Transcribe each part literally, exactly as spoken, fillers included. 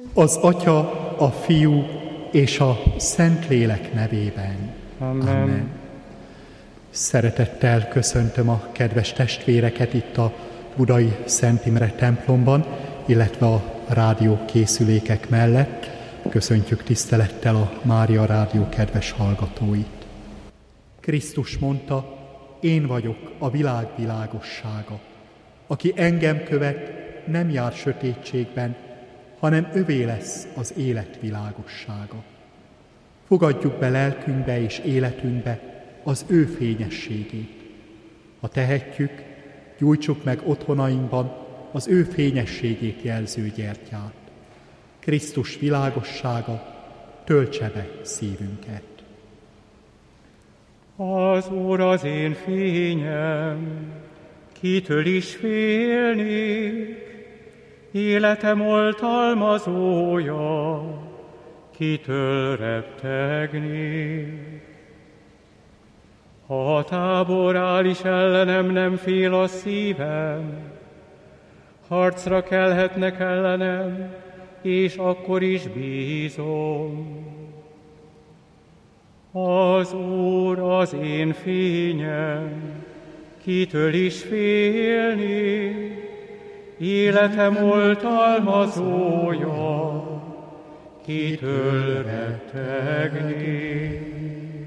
Az Atya, a Fiú és a Szentlélek nevében. Amen. Amen. Szeretettel köszöntöm a kedves testvéreket itt a Budai Szent Imre templomban, illetve a rádió készülékek mellett. Köszöntjük tisztelettel a Mária Rádió kedves hallgatóit. Krisztus mondta, én vagyok a világ világossága. Aki engem követ, nem jár sötétségben, hanem övé lesz az élet világossága. Fogadjuk be lelkünkbe és életünkbe az ő fényességét. Ha tehetjük, gyújtsuk meg otthonainkban az ő fényességét jelző gyertyát. Krisztus világossága töltse be szívünket. Az Úr az én fényem, kitől is félnék, életem oltalmazója, kitől rettegnék. Ha a tábor áll is ellenem, nem fél a szívem, harcra kelhetnek ellenem, és akkor is bízom. Az Úr az én fényem, kitől is félnék, életem oltalmazója, kitől rettegnék.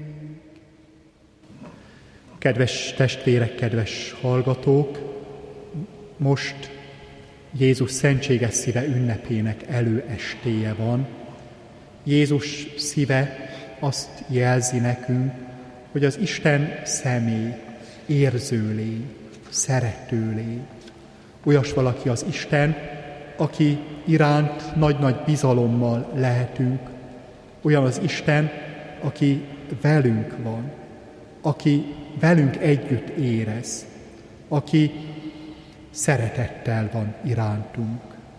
Kedves testvérek, kedves hallgatók, most Jézus szentséges szíve ünnepének előestéje van. Jézus szíve azt jelzi nekünk, hogy az Isten személy, érző lény, szerető lény. Olyas valaki az Isten, aki iránt nagy-nagy bizalommal lehetünk. Olyan az Isten, aki velünk van, aki velünk együtt érez, aki szeretettel van irántunk.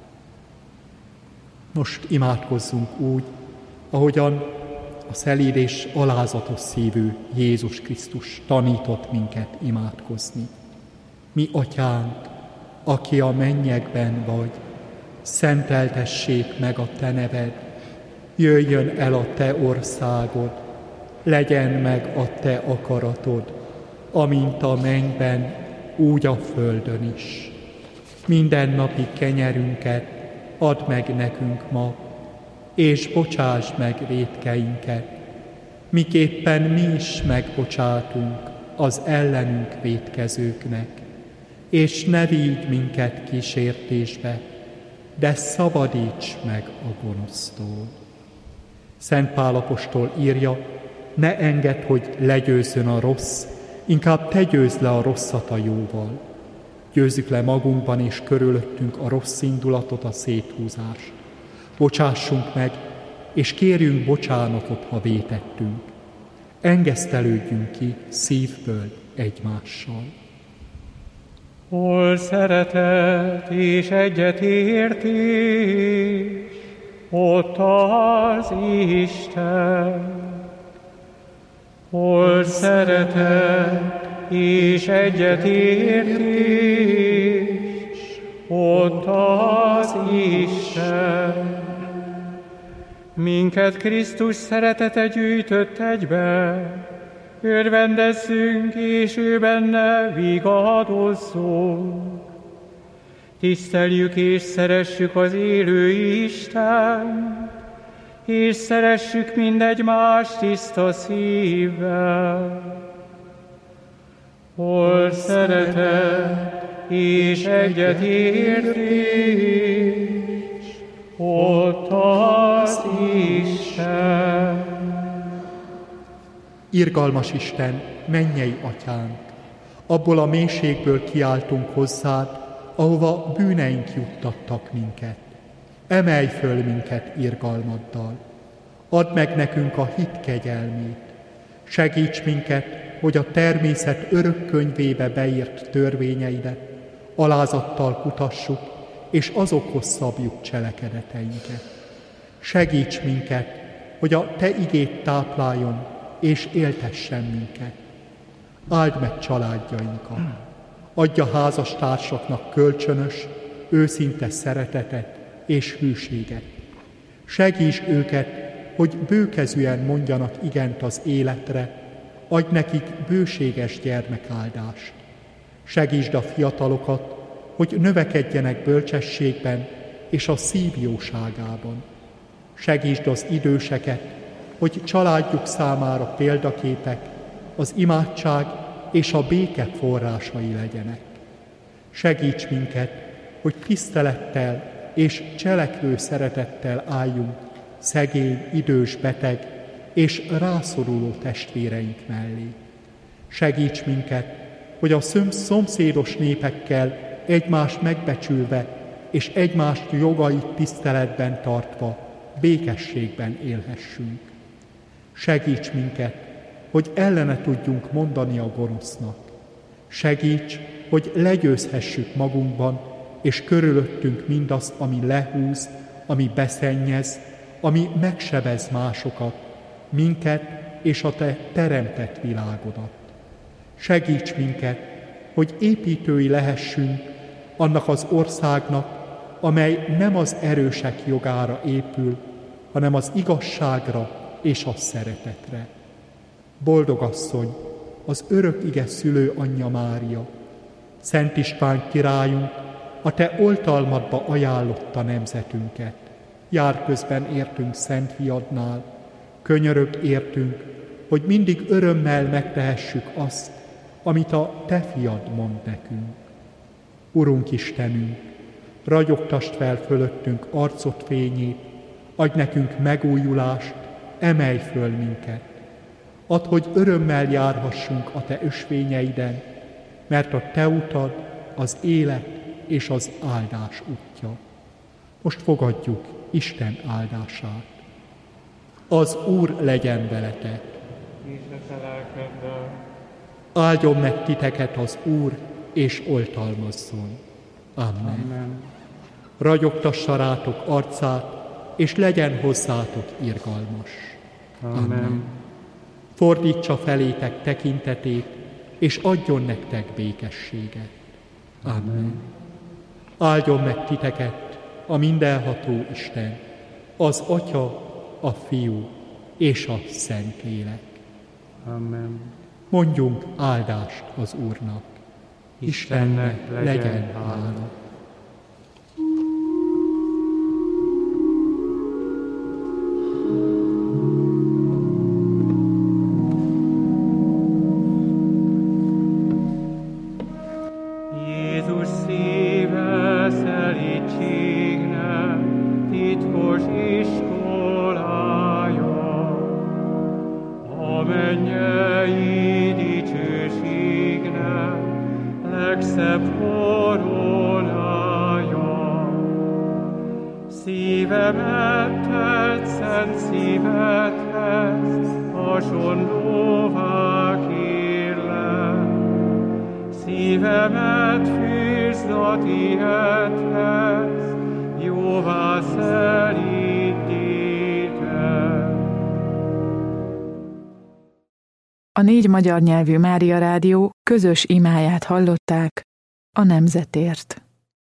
Most imádkozzunk úgy, ahogyan a szelíd és alázatos szívű Jézus Krisztus tanított minket imádkozni. Mi Atyánk, aki a mennyekben vagy, szenteltessék meg a te neved, jöjjön el a te országod, legyen meg a te akaratod, amint a mennyben, úgy a földön is. Mindennapi kenyerünket add meg nekünk ma, és bocsásd meg vétkeinket, miképpen mi is megbocsátunk az ellenünk vétkezőknek, és ne vigy minket kísértésbe, de szabadíts meg a gonosztól. Szent Pál apostol írja, ne engedd, hogy legyőzzön a rossz, inkább te győzd le a rosszat a jóval. Győzzük le magunkban és körülöttünk a rossz indulatot, a széthúzást. Bocsássunk meg, és kérjünk bocsánatot, ha vétettünk. Engesztelődjünk ki szívből egymással. Hol szeretet és egyetértés, ott az Isten. Hol szeretet és egyetértés, ott az Isten. Minket Krisztus szeretete gyűjtött egybe, örvendezzünk, és ő benne vigadozzunk. Tiszteljük és szeressük az élő Istent, és szeressük mindegymást tiszta szívvel. Hol szeretet és egyetértés, ott az Isten. Irgalmas Isten, mennyei Atyánk, abból a mélységből kiáltunk hozzád, ahova bűneink juttattak minket. Emelj föl minket irgalmaddal, add meg nekünk a hit kegyelmét, segíts minket, hogy a természet örök könyvébe beírt törvényeidet alázattal kutassuk, és azokhoz szabjuk cselekedeteinket. Segíts minket, hogy a te igét tápláljon, és éltessen minket. Áld meg családjainkat, adj a házastársaknak kölcsönös, őszinte szeretetet és hűséget, Segíts őket, hogy bőkezűen mondjanak igent az életre, adj nekik bőséges gyermekáldást. Segítsd a fiatalokat, hogy növekedjenek bölcsességben és a szív jóságában. Segítsd az időseket, hogy családjuk számára példaképek, az imádság és a béke forrásai legyenek. Segíts minket, hogy tisztelettel és cselekvő szeretettel álljunk szegény, idős, beteg és rászoruló testvéreink mellé. Segíts minket, hogy a szomszédos népekkel egymást megbecsülve és egymást jogait tiszteletben tartva békességben élhessünk. Segíts minket, hogy ellene tudjunk mondani a gonosznak. Segíts, hogy legyőzhessük magunkban és körülöttünk mindazt, ami lehúz, ami beszennyez, ami megsebez másokat, minket és a Te teremtett világodat. Segíts minket, hogy építői lehessünk annak az országnak, amely nem az erősek jogára épül, hanem az igazságra és a szeretetre. Boldog asszony, az örök ige szülő anyja Mária, Szent István királyunk, a Te oltalmadba ajánlotta nemzetünket. Jár közben értünk Szent Fiadnál, könyörög értünk, hogy mindig örömmel megtehessük azt, amit a Te fiad mond nekünk. Urunk Istenünk, ragyogtasd fel fölöttünk arcod fényét, adj nekünk megújulást, emelj föl minket. Add, hogy örömmel járhassunk a Te ösvényeiden, mert a Te utad az élet és az áldás útja. Most fogadjuk Isten áldását. Az Úr legyen veletek. Áldjon meg titeket az Úr, és oltalmazzon. Amen. Amen. Ragyogtassa rátok arcát, és legyen hozzátok irgalmas. Amen. Amen. Fordítsa felétek tekintetét, és adjon nektek békességet. Amen. Amen. Áldjon meg titeket a mindenható Isten, az Atya, a Fiú és a Szentlélek. Amen. Mondjunk áldást az Úrnak. Istennek legyen, legyen hála. Jézus szíve szelídségnek titkos iskolája, a mennyei dicsőségnek legszebb koronája. Szívemet tett szent szívedhez, hasonlóvá kérlek. Szívemet fűzd a tiédhez, jóvá szelídíted. A négy magyar nyelvű Mária Rádió közös imáját hallották a nemzetért.